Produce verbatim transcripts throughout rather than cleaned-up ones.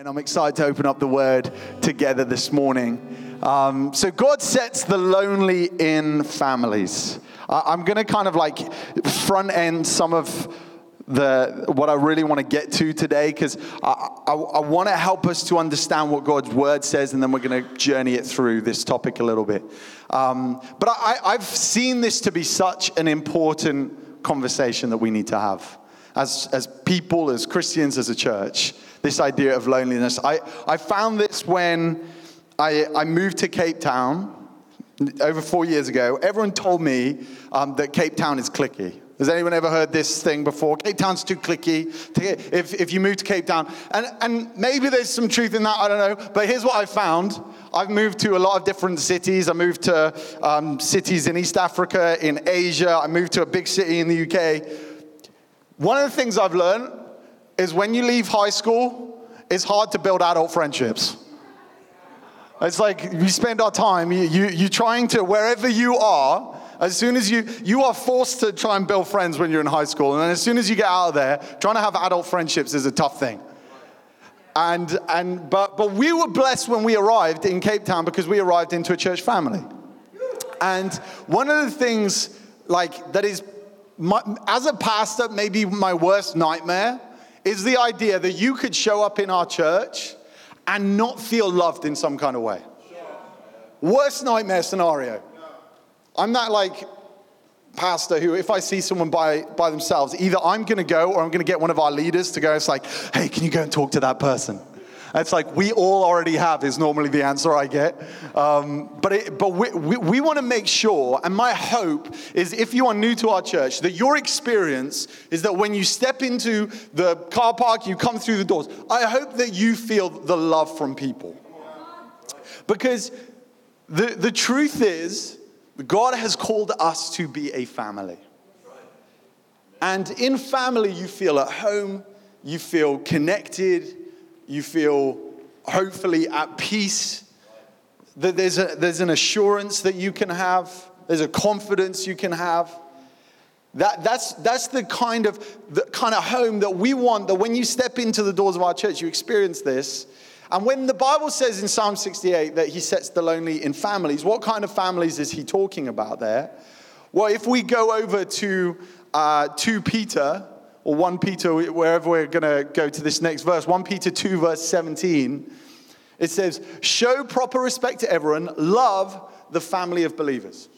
And I'm excited to open up the word together this morning. Um, so God sets the lonely in families. Uh, I'm going to kind of like front end some of the what I really want to get to today, because I, I, I want to help us to understand what God's word says, and then we're going to journey it through this topic a little bit. Um, but I, I've seen this to be such an important conversation that we need to have as as people, as Christians, as a church. This idea of loneliness. I, I found this when I, I moved to Cape Town over four years ago. Everyone told me um, that Cape Town is cliquey. Has anyone ever heard this thing before? Cape Town's too cliquey. If if you move to Cape Town. And, and maybe there's some truth in that, I don't know. But here's what I found. I've moved to a lot of different cities. I moved to um, cities in East Africa, in Asia. I moved to a big city in the U K. One of the things I've learned is when you leave high school, it's hard to build adult friendships. It's like we spend our time, you, you, you're trying to, wherever you are, as soon as you, you are forced to try and build friends when you're in high school. And then as soon as you get out of there, trying to have adult friendships is a tough thing. And, and but, but we were blessed when we arrived in Cape Town because we arrived into a church family. And one of the things like that is, my, as a pastor, maybe my worst nightmare is the idea that you could show up in our church and not feel loved in some kind of way. Worst nightmare scenario. I'm that like pastor who, if I see someone by, by themselves, either I'm going to go or I'm going to get one of our leaders to go. It's like, hey, can you go and talk to that person? It's like, we all already have is normally the answer I get. Um, but it, but we, we, we want to make sure, and my hope is if you are new to our church, that your experience is that when you step into the car park, you come through the doors, I hope that you feel the love from people. Because the, the truth is, God has called us to be a family. And in family, you feel at home, you feel connected, you feel hopefully at peace, that there's a, there's an assurance that you can have, there's a confidence you can have. That, that's, that's the kind of the kind of home that we want, that when you step into the doors of our church, you experience this. And when the Bible says in Psalm sixty-eight that he sets the lonely in families, what kind of families is he talking about there? Well, if we go over to uh, Second Peter, or First Peter, wherever we're going to go to this next verse, First Peter two, verse seventeen, it says, show proper respect to everyone, love the family of believers.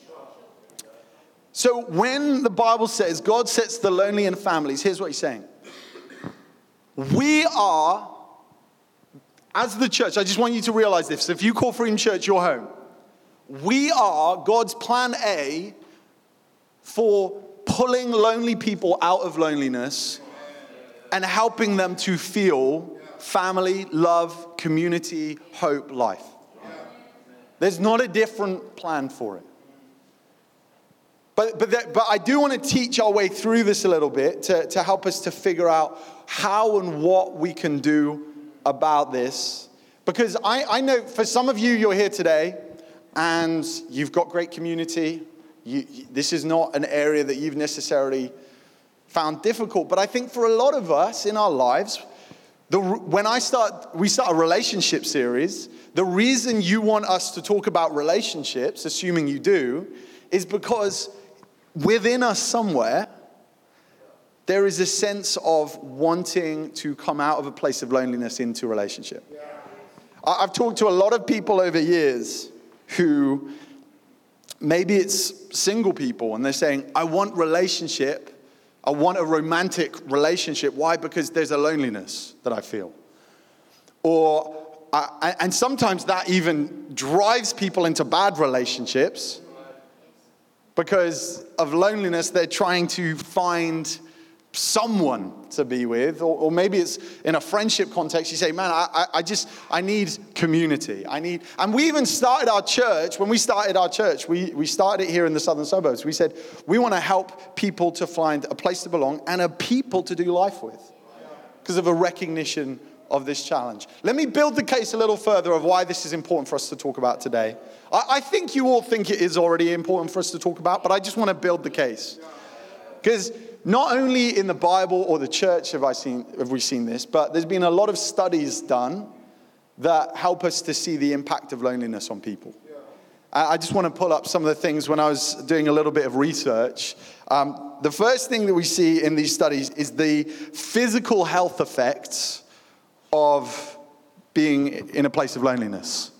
So when the Bible says God sets the lonely in families, here's what he's saying. We are, as the church, I just want you to realize this. If you call Freedom Church your home, we are God's plan A for pulling lonely people out of loneliness and helping them to feel family, love, community, hope, life. There's not a different plan for it. But but that, but I do want to teach our way through this a little bit to, to help us to figure out how and what we can do about this. Because I, I know for some of you, you're here today and you've got great community. You, this is not an area that you've necessarily found difficult, but I think for a lot of us in our lives, the, when I start, we start a relationship series, the reason you want us to talk about relationships, assuming you do, is because within us somewhere, there is a sense of wanting to come out of a place of loneliness into a relationship. I've talked to a lot of people over years who, maybe it's single people, and they're saying, I want relationship. I want a romantic relationship. Why? Because there's a loneliness that I feel. Or, uh, and sometimes that even drives people into bad relationships. Because of loneliness, they're trying to find someone to be with, or, or maybe it's in a friendship context. You say, man, I, I just, I need community. I need, and we even started our church, when we started our church, we, we started it here in the southern suburbs. We said, we want to help people to find a place to belong and a people to do life with because of a recognition of this challenge. Let me build the case a little further of why this is important for us to talk about today. I, I think you all think it is already important for us to talk about, but I just want to build the case. Because not only in the Bible or the church have I seen have we seen this, but there's been a lot of studies done that help us to see the impact of loneliness on people. I just want to pull up some of the things when I was doing a little bit of research. Um, the first thing that we see in these studies is the physical health effects of being in a place of loneliness.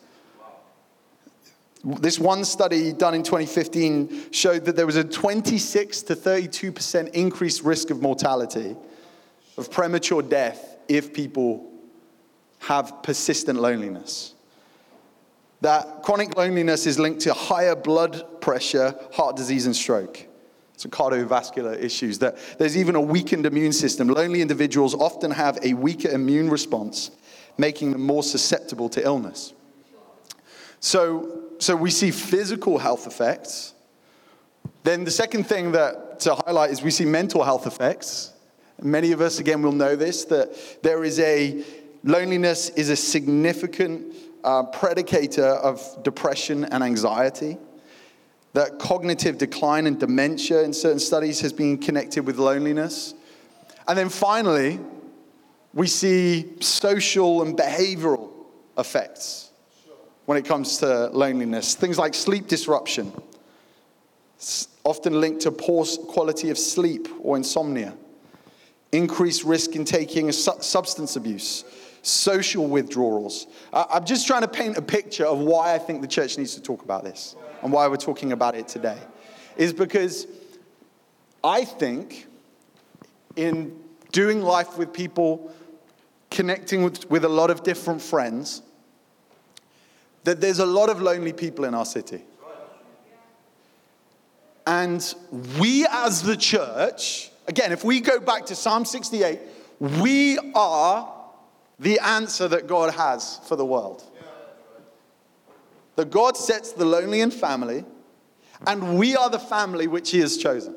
This one study done in twenty fifteen showed that there was a twenty-six to thirty-two percent increased risk of mortality, of premature death, if people have persistent loneliness. That chronic loneliness is linked to higher blood pressure, heart disease, and stroke. So cardiovascular issues. That there's even a weakened immune system. Lonely individuals often have a weaker immune response, making them more susceptible to illness. So, so we see physical health effects. Then the second thing that to highlight is we see mental health effects. Many of us, again, will know this, that there is a, loneliness is a significant Uh, predicator of depression and anxiety. That cognitive decline and dementia in certain studies has been connected with loneliness. And then finally, we see social and behavioral effects when it comes to loneliness. Things like sleep disruption, often linked to poor quality of sleep or insomnia. Increased risk in taking a su- substance abuse. Social withdrawals. Uh, I'm just trying to paint a picture of why I think the church needs to talk about this and why we're talking about it today. Is because I think in doing life with people, connecting with, with a lot of different friends, that there's a lot of lonely people in our city. And we as the church, again, if we go back to Psalm sixty-eight, we are the answer that God has for the world. That God sets the lonely in family, and we are the family which He has chosen.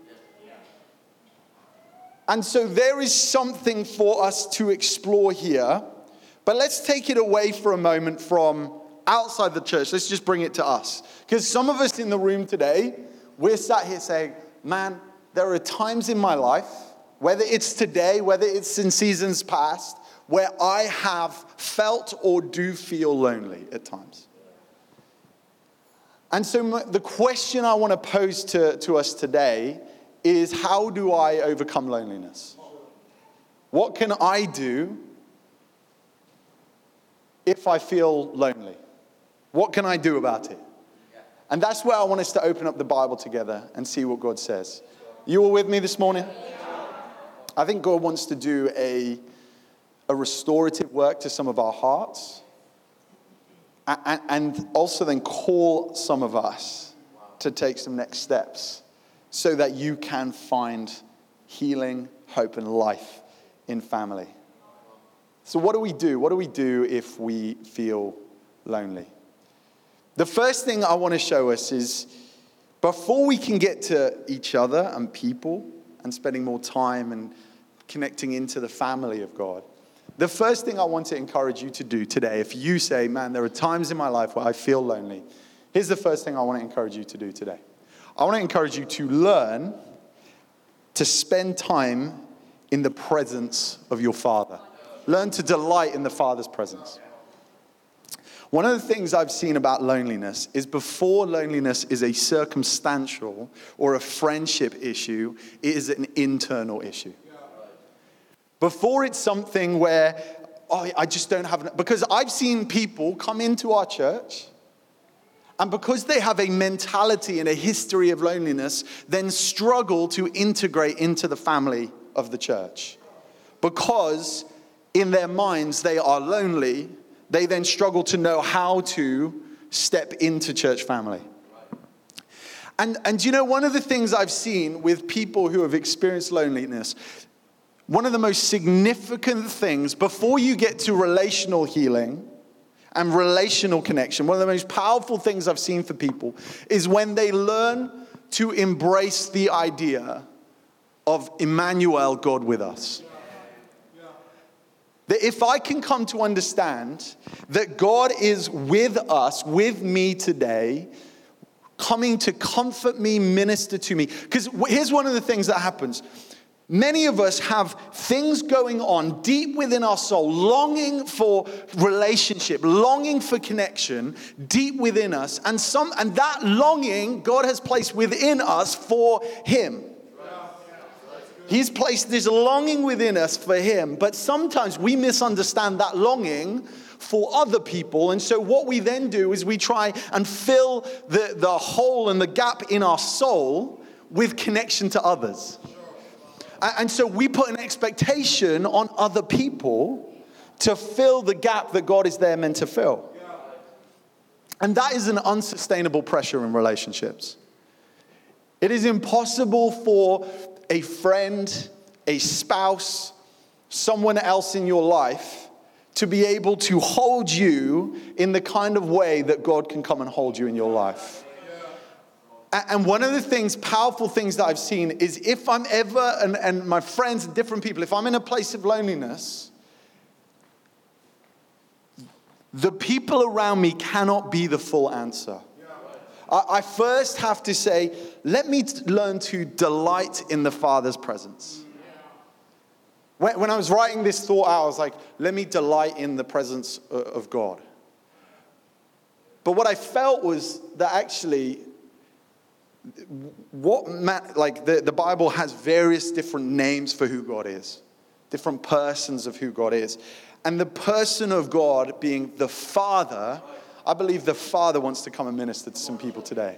And so there is something for us to explore here, but let's take it away for a moment from outside the church. Let's just bring it to us. Because some of us in the room today, we're sat here saying, man, there are times in my life, whether it's today, whether it's in seasons past, where I have felt or do feel lonely at times. And so my, the question I want to pose to, to us today is, how do I overcome loneliness? What can I do if I feel lonely? What can I do about it? And that's where I want us to open up the Bible together and see what God says. You all with me this morning? I think God wants to do a a restorative work to some of our hearts, and also then call some of us to take some next steps so that you can find healing, hope, and life in family. So what do we do? What do we do if we feel lonely? The first thing I want to show us is, before we can get to each other and people and spending more time and connecting into the family of God, the first thing I want to encourage you to do today, if you say, man, there are times in my life where I feel lonely, here's the first thing I want to encourage you to do today. I want to encourage you to learn to spend time in the presence of your Father. Learn to delight in the Father's presence. One of the things I've seen about loneliness is, before loneliness is a circumstantial or a friendship issue, it is an internal issue. Before it's something where, oh, I just don't have enough. Because I've seen people come into our church, and because they have a mentality and a history of loneliness, then struggle to integrate into the family of the church. Because in their minds they are lonely, they then struggle to know how to step into church family. And, and you know, one of the things I've seen with people who have experienced loneliness, one of the most significant things before you get to relational healing and relational connection, one of the most powerful things I've seen for people is when they learn to embrace the idea of Emmanuel, God with us. That if I can come to understand that God is with us, with me today, coming to comfort me, minister to me. Because here's one of the things that happens. Many of us have things going on deep within our soul, longing for relationship, longing for connection deep within us. And some, and that longing God has placed within us for Him. He's placed this longing within us for Him. But sometimes we misunderstand that longing for other people. And so what we then do is we try and fill the, the hole and the gap in our soul with connection to others. And so we put an expectation on other people to fill the gap that God is there meant to fill. And that is an unsustainable pressure in relationships. It is impossible for a friend, a spouse, someone else in your life to be able to hold you in the kind of way that God can come and hold you in your life. And one of the things, powerful things that I've seen is if I'm ever, and, and my friends and different people, if I'm in a place of loneliness, the people around me cannot be the full answer. I, I first have to say, let me t- learn to delight in the Father's presence. When, when I was writing this thought out, I was like, let me delight in the presence of, of God. But what I felt was that actually, what like the, the Bible has various different names for who God is, different persons of who God is. And the person of God being the Father, I believe the Father wants to come and minister to some people today.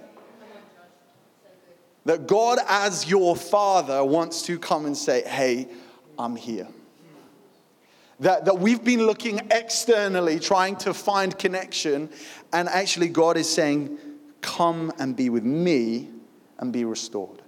That God as your Father wants to come and say, hey, I'm here. That, that we've been looking externally, trying to find connection, and actually God is saying, come and be with me and be restored.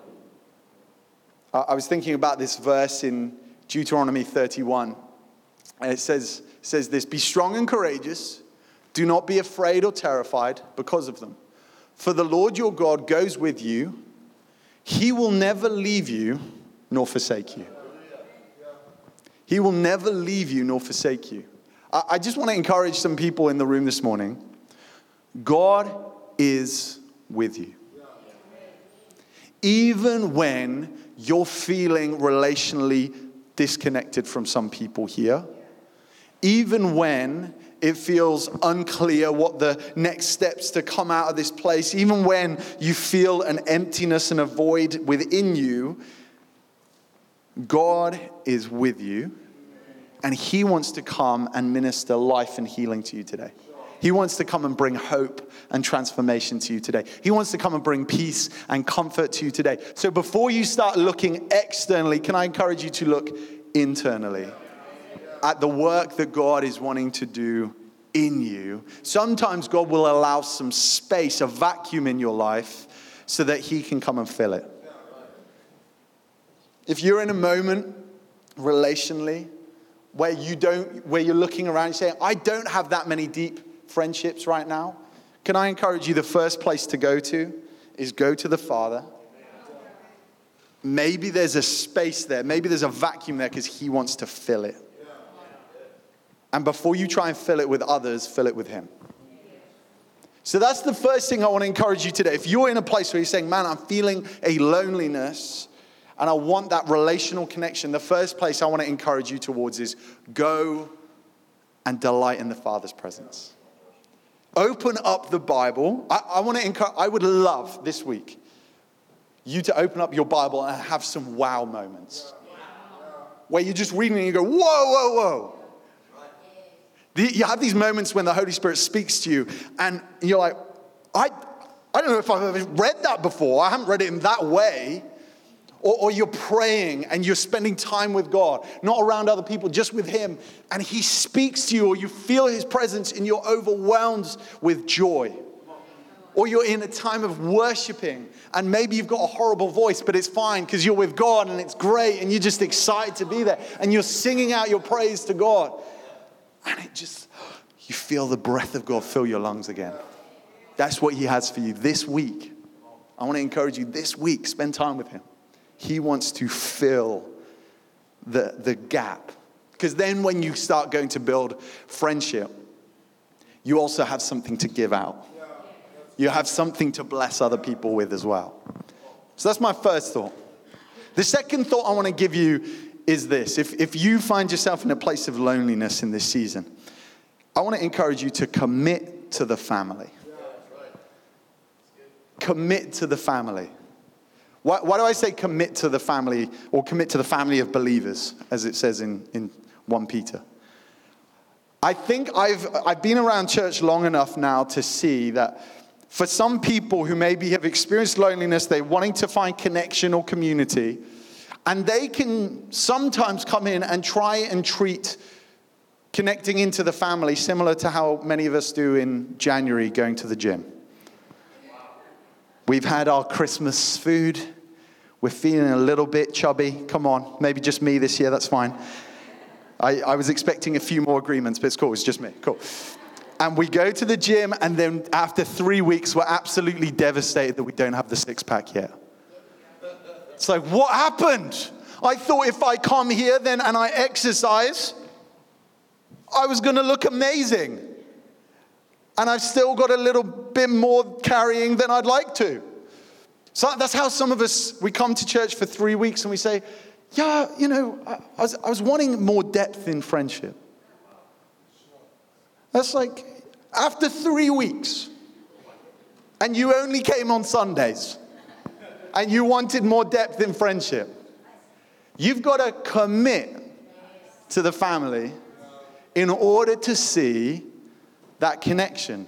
I was thinking about this verse in Deuteronomy thirty-one. And it says, says this, be strong and courageous. Do not be afraid or terrified because of them. For the Lord your God goes with you. He will never leave you nor forsake you. He will never leave you nor forsake you. I, I just want to encourage some people in the room this morning. God is with you. Even when you're feeling relationally disconnected from some people here, even when it feels unclear what the next steps to come out of this place, even when you feel an emptiness and a void within you, God is with you, and He wants to come and minister life and healing to you today. He wants to come and bring hope and transformation to you today. He wants to come and bring peace and comfort to you today. So before you start looking externally, can I encourage you to look internally at the work that God is wanting to do in you? Sometimes God will allow some space, a vacuum in your life, so that He can come and fill it. If you're in a moment relationally where you don't, where you're looking around and saying, I don't have that many deep friendships right now, can I encourage you, the first place to go to is go to the Father. Maybe there's a space there. Maybe there's a vacuum there because He wants to fill it. And before you try and fill it with others, fill it with Him. So that's the first thing I want to encourage you today. If you're in a place where you're saying, man, I'm feeling a loneliness and I want that relational connection, the first place I want to encourage you towards is go and delight in the Father's presence. Open up the Bible. I, I want to encourage, I would love this week you to open up your Bible and have some wow moments. Where you're just reading and you go, whoa, whoa, whoa. You have these moments when the Holy Spirit speaks to you and you're like, I, I don't know if I've ever read that before. I haven't read it in that way. Or, or you're praying and you're spending time with God, not around other people, just with Him. And He speaks to you, or you feel His presence and you're overwhelmed with joy. Or you're in a time of worshiping and maybe you've got a horrible voice, but it's fine because you're with God and it's great and you're just excited to be there. And you're singing out your praise to God. And it just, you feel the breath of God fill your lungs again. That's what He has for you this week. I want to encourage you this week, spend time with Him. He wants to fill the, the gap. Because then when you start going to build friendship, you also have something to give out. You have something to bless other people with as well. So that's my first thought. The second thought I want to give you is this. If, if you find yourself in a place of loneliness in this season, I want to encourage you to commit to the family. Commit to the family. Why, why do I say commit to the family, or commit to the family of believers, as it says in, in First Peter? I think I've I've been around church long enough now to see that for some people who maybe have experienced loneliness, they're wanting to find connection or community, and they can sometimes come in and try and treat connecting into the family similar to how many of us do in January going to the gym. We've had our Christmas food. We're feeling a little bit chubby. Come on, maybe just me this year, that's fine. I, I was expecting a few more agreements, but it's cool, it's just me, cool. And we go to the gym, and then after three weeks, we're absolutely devastated that we don't have the six-pack yet. It's like, what happened? I thought if I come here then and I exercise, I was gonna look amazing. And I've still got a little bit more carrying than I'd like to. So that's how some of us, we come to church for three weeks and we say, yeah, you know, I, I, was, I was wanting more depth in friendship. That's like, after three weeks, and you only came on Sundays, and you wanted more depth in friendship, you've got to commit to the family in order to see that connection.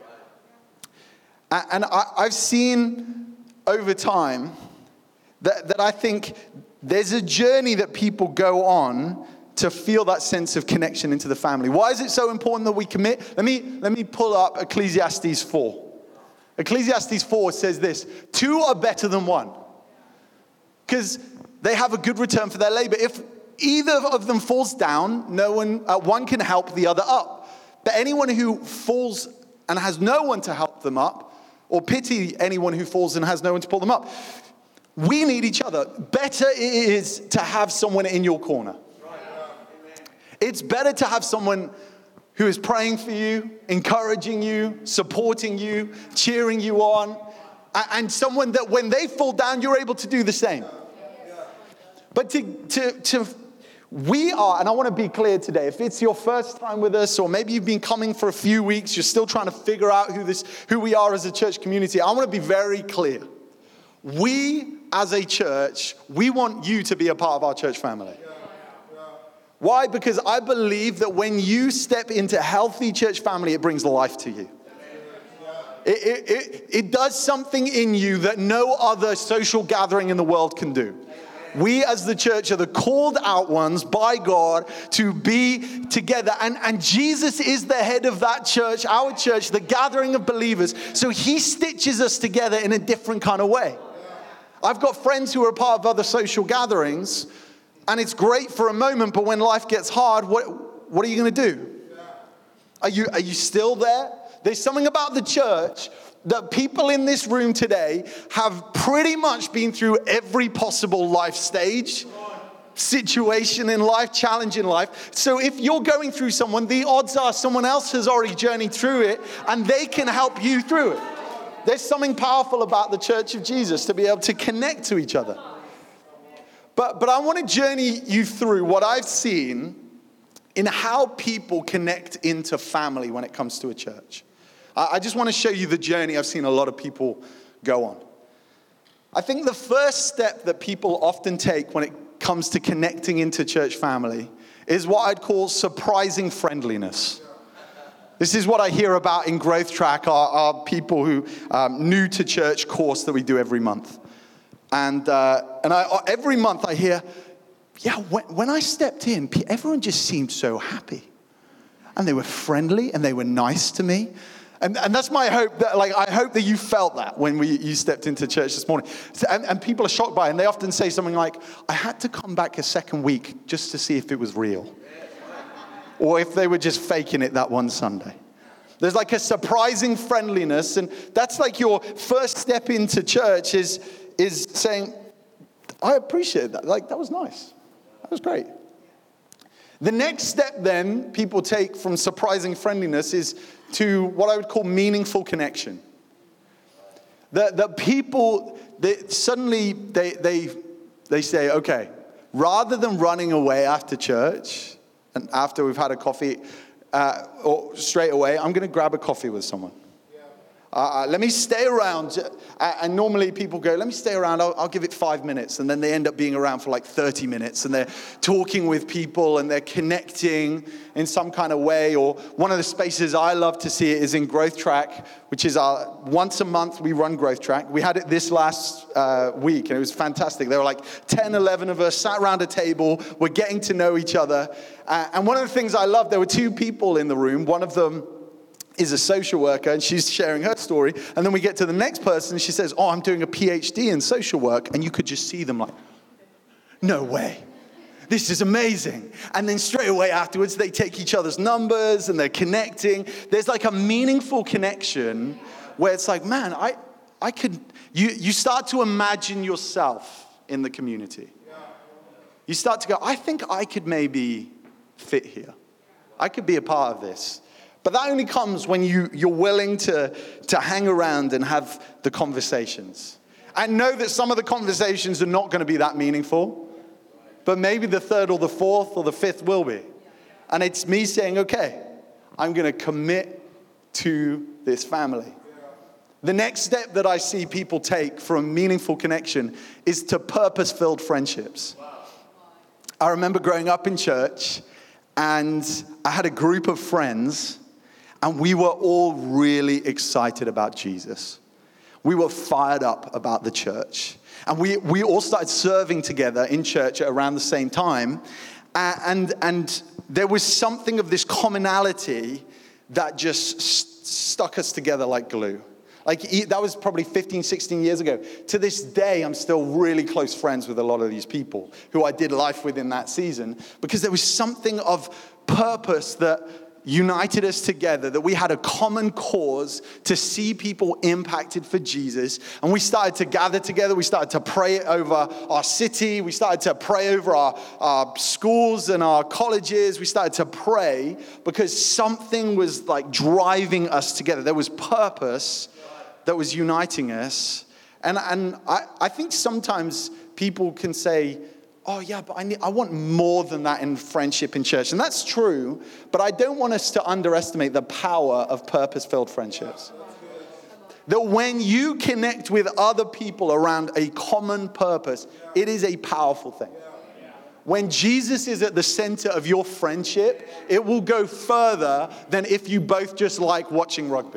And I, I've seen over time that, that I think there's a journey that people go on to feel that sense of connection into the family. Why is it so important that we commit? Let me, let me pull up Ecclesiastes four. Ecclesiastes four says this: two are better than one, because they have a good return for their labor. If either of them falls down, no one, uh, one can help the other up. But anyone who falls and has no one to help them up, or pity anyone who falls and has no one to pull them up. We need each other. Better it is to have someone in your corner. It's better to have someone who is praying for you, encouraging you, supporting you, cheering you on, and someone that when they fall down, you're able to do the same. But to, to, to we are, and I want to be clear today, if it's your first time with us, or maybe you've been coming for a few weeks, you're still trying to figure out who this, who we are as a church community, I want to be very clear. We, as a church, we want you to be a part of our church family. Why? Because I believe that when you step into healthy church family, it brings life to you. It, it, it, it does something in you that no other social gathering in the world can do. We as the church are the called out ones by God to be together. And, and Jesus is the head of that church, our church, the gathering of believers. So he stitches us together in a different kind of way. I've got friends who are part of other social gatherings, and it's great for a moment, but when life gets hard, what, what are you going to do? Are you, are you still there? There's something about the church that people in this room today have pretty much been through every possible life stage, situation in life, challenge in life. So if you're going through someone, the odds are someone else has already journeyed through it and they can help you through it. There's something powerful about the Church of Jesus to be able to connect to each other. But, but I want to journey you through what I've seen in how people connect into family when it comes to a church. I just want to show you the journey I've seen a lot of people go on. I think the first step that people often take when it comes to connecting into church family is what I'd call surprising friendliness. This is what I hear about in Growth Track, our, our people who um, new to church course that we do every month. And uh, and I, every month I hear, yeah, when, when I stepped in, everyone just seemed so happy. And they were friendly and they were nice to me. And, and that's my hope, that like I hope that you felt that when we, you stepped into church this morning. So, and, and people are shocked by it, and they often say something like, I had to come back a second week just to see if it was real. Or if they were just faking it that one Sunday. There's like a surprising friendliness, and that's like your first step into church is, is saying, I appreciate that. Like, that was nice. That was great. The next step then people take from surprising friendliness is to what I would call meaningful connection. That that people, they, suddenly they, they they say, okay, rather than running away after church and after we've had a coffee, uh, or straight away, I'm going to grab a coffee with someone. Uh, let me stay around. Uh, and normally people go, let me stay around. I'll, I'll give it five minutes. And then they end up being around for like thirty minutes. And they're talking with people and they're connecting in some kind of way. Or one of the spaces I love to see it is in Growth Track, which is our once a month we run Growth Track. We had it this last uh, week and it was fantastic. There were like ten, eleven of us sat around a table. We're getting to know each other. Uh, and one of the things I loved, there were two people in the room. One of them is a social worker, and she's sharing her story. And then we get to the next person, and she says, oh, I'm doing a P H D in social work. And you could just see them like, no way. This is amazing. And then straight away afterwards, they take each other's numbers, and they're connecting. There's like a meaningful connection where it's like, man, I, I could, you, you start to imagine yourself in the community. You start to go, I think I could maybe fit here. I could be a part of this. But that only comes when you, you're willing to, to hang around and have the conversations. And know that some of the conversations are not going to be that meaningful. But maybe the third or the fourth or the fifth will be. And it's me saying, okay, I'm going to commit to this family. The next step that I see people take from meaningful connection is to purpose-filled friendships. I remember growing up in church, and I had a group of friends. And we were all really excited about Jesus. We were fired up about the church. And we, we all started serving together in church at around the same time. And, and there was something of this commonality that just st- stuck us together like glue. Like that was probably fifteen, sixteen years ago. To this day, I'm still really close friends with a lot of these people who I did life with in that season. Because there was something of purpose that united us together, that we had a common cause to see people impacted for Jesus. And we started to gather together. We started to pray over our city. We started to pray over our, our schools and our colleges. We started to pray because something was like driving us together. There was purpose that was uniting us. And, and I, I think sometimes people can say, oh yeah, but I need, I want more than that in friendship in church. And that's true, but I don't want us to underestimate the power of purpose-filled friendships. That when you connect with other people around a common purpose, it is a powerful thing. When Jesus is at the center of your friendship, it will go further than if you both just like watching rugby.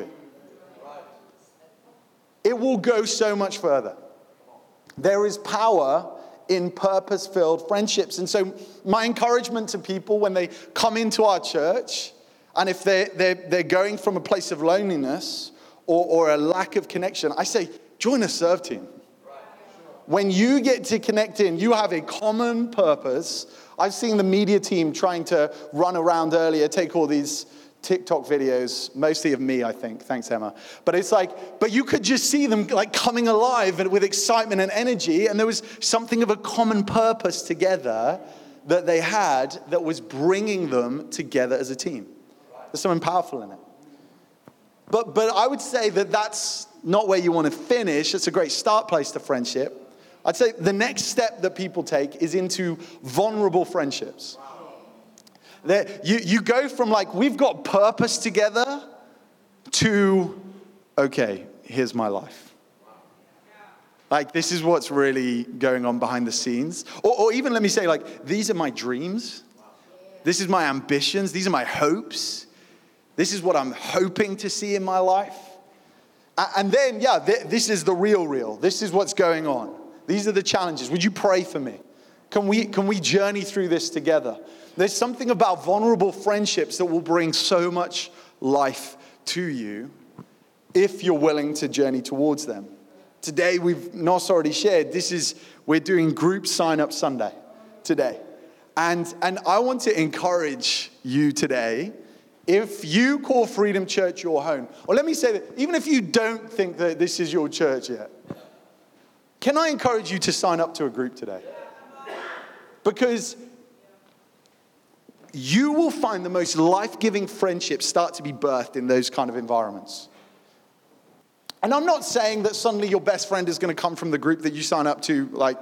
It will go so much further. There is power in purpose-filled friendships. And so my encouragement to people when they come into our church, and if they're, they're, they're going from a place of loneliness or, or a lack of connection, I say, join a serve team. When you get to connect in, you have a common purpose. I've seen the media team trying to run around earlier, take all these TikTok videos, mostly of me, I think. Thanks, Emma. But it's like, but you could just see them like coming alive and with excitement and energy. And there was something of a common purpose together that they had that was bringing them together as a team. There's something powerful in it. But, but I would say that that's not where you want to finish. It's a great start place to friendship. I'd say the next step that people take is into vulnerable friendships. That you, you go from like, we've got purpose together to, okay, here's my life. Like, this is what's really going on behind the scenes. Or, or even let me say, like, these are my dreams. This is my ambitions. These are my hopes. This is what I'm hoping to see in my life. And then, yeah, this is the real real. This is what's going on. These are the challenges. Would you pray for me? Can we, can we journey through this together? There's something about vulnerable friendships that will bring so much life to you if you're willing to journey towards them. Today, we've Nos already shared, this is, we're doing group sign-up Sunday today. And, and I want to encourage you today, if you call Freedom Church your home, or let me say that, even if you don't think that this is your church yet, can I encourage you to sign up to a group today? Because you will find the most life-giving friendships start to be birthed in those kind of environments. And I'm not saying that suddenly your best friend is going to come from the group that you sign up to, like,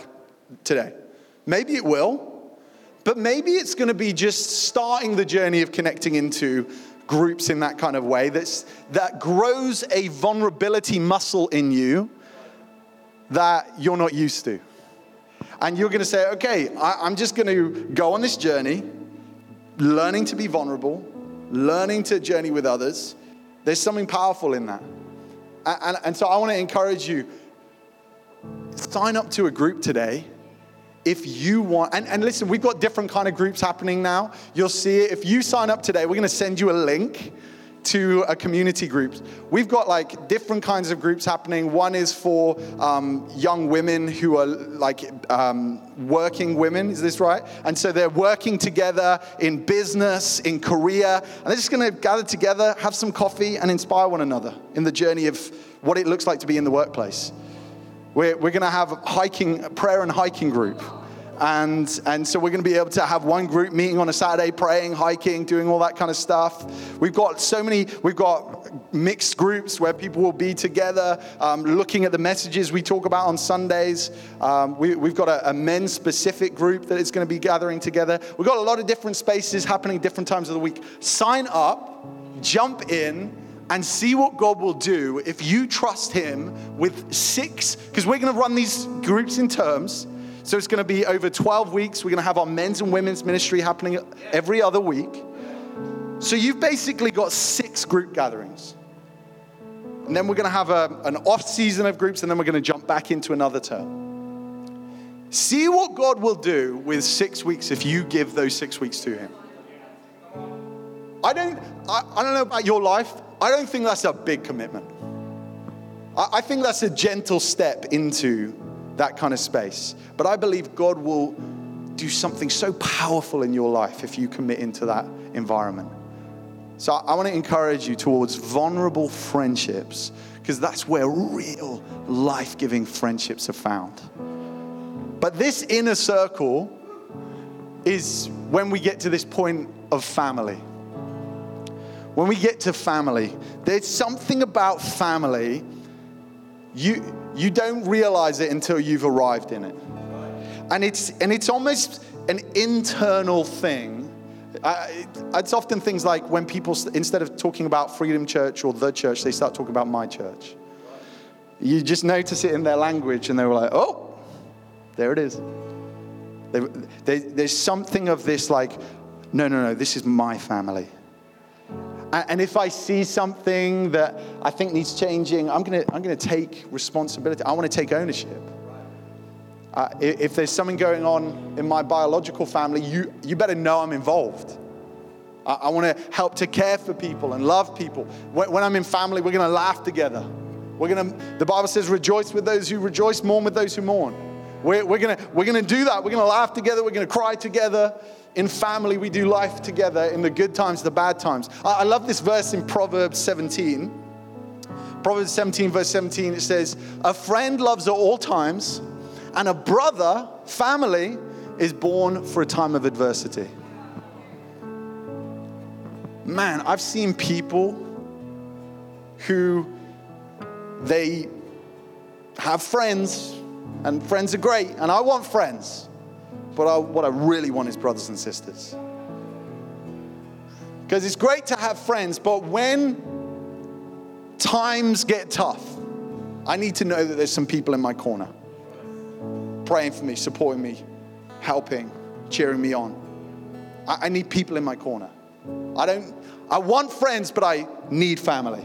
today. Maybe it will, but maybe it's going to be just starting the journey of connecting into groups in that kind of way that's, that grows a vulnerability muscle in you that you're not used to. And you're going to say, okay, I, I'm just going to go on this journey, learning to be vulnerable, learning to journey with others. There's something powerful in that. And, and, and so I want to encourage you, sign up to a group today if you want. And, and listen, we've got different kind of groups happening now. You'll see it. If you sign up today, we're going to send you a link to a community group. We've got like different kinds of groups happening. One is for um, young women who are like um, working women, is this right? And so they're working together in business, in career, and they're just gonna gather together, have some coffee, and inspire one another in the journey of what it looks like to be in the workplace. We're, we're gonna have hiking, prayer and hiking group. And and so we're going to be able to have one group meeting on a Saturday, praying, hiking, doing all that kind of stuff. We've got so many, we've got mixed groups where people will be together, um, looking at the messages we talk about on Sundays. Um, we, we've got a, a men's specific group that is going to be gathering together. We've got a lot of different spaces happening different times of the week. Sign up, jump in, and see what God will do if you trust him with six, because we're going to run these groups in terms. So it's going to be over twelve weeks. We're going to have our men's and women's ministry happening every other week. So you've basically got six group gatherings. And then we're going to have a, an off season of groups, and then we're going to jump back into another term. See what God will do with six weeks if you give those six weeks to him. I don't, I, I don't know about your life. I don't think that's a big commitment. I, I think that's a gentle step into that kind of space. But I believe God will do something so powerful in your life if you commit into that environment. So I want to encourage you towards vulnerable friendships, because that's where real life-giving friendships are found. But this inner circle is when we get to this point of family. When we get to family, there's something about family you You don't realize it until you've arrived in it. And it's and it's almost an internal thing. I, it's often things like when people, instead of talking about Freedom Church or the church, they start talking about my church. You just notice it in their language, and they were like, oh, there it is. They, they, there's something of this like, no, no, no, this is my family. And if I see something that I think needs changing, I'm gonna I'm gonna take responsibility. I want to take ownership. Uh, if there's something going on in my biological family, you you better know I'm involved. I, I want to help to care for people and love people. When, when I'm in family, we're gonna laugh together. We're gonna. The Bible says, "Rejoice with those who rejoice, mourn with those who mourn." We're, we're gonna we're gonna do that. We're gonna laugh together. We're gonna cry together. In family, we do life together in the good times, the bad times. I, I love this verse in Proverbs seventeen. Proverbs seventeen, verse seventeen, it says, a friend loves at all times, and a brother, family, is born for a time of adversity. Man, I've seen people who they have friends, and friends are great, and I want friends. But I, what I really want is brothers and sisters. Because it's great to have friends, but when times get tough, I need to know that there's some people in my corner praying for me, supporting me, helping, cheering me on. I, I need people in my corner. I don't, I want friends, but I need family.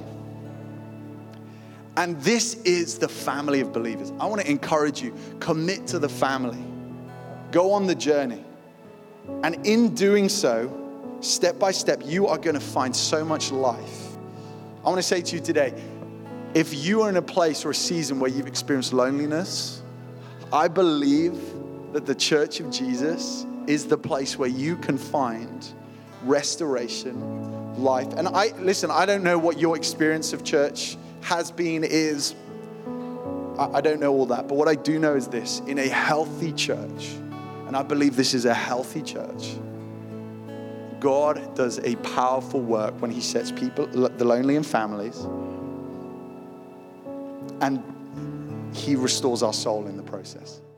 And this is the family of believers. I want to encourage you, commit to the family. Go on the journey. And in doing so, step by step, you are going to find so much life. I want to say to you today, if you are in a place or a season where you've experienced loneliness, I believe that the Church of Jesus is the place where you can find restoration, life. And I listen, I don't know what your experience of church has been, is. I, I don't know all that. But what I do know is this: in a healthy church, and I believe this is a healthy church, God does a powerful work when he sets people, the lonely, in families, and he restores our soul in the process.